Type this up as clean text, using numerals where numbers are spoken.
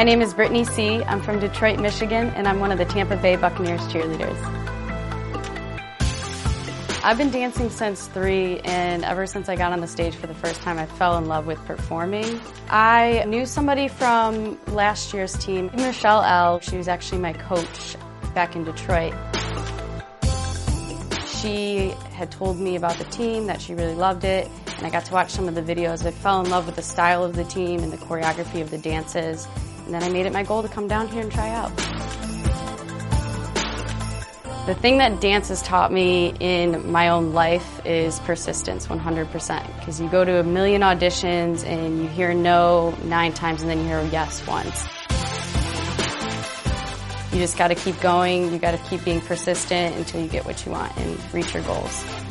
My name is Brittany C. I'm from Detroit, Michigan, and I'm one of the Tampa Bay Buccaneers cheerleaders. I've been dancing since 3, and ever since I got on the stage for the first time, I fell in love with performing. I knew somebody from last year's team, Michelle L. She was actually my coach back in Detroit. She had told me about the team, that she really loved it, and I got to watch some of the videos. I fell in love with the style of the team and the choreography of the dances, and then I made it my goal to come down here and try out. The thing that dance has taught me in my own life is persistence, 100%, because you go to a million auditions and you hear no 9 times and then you hear yes once. You just got to keep going, you got to keep being persistent until you get what you want and reach your goals.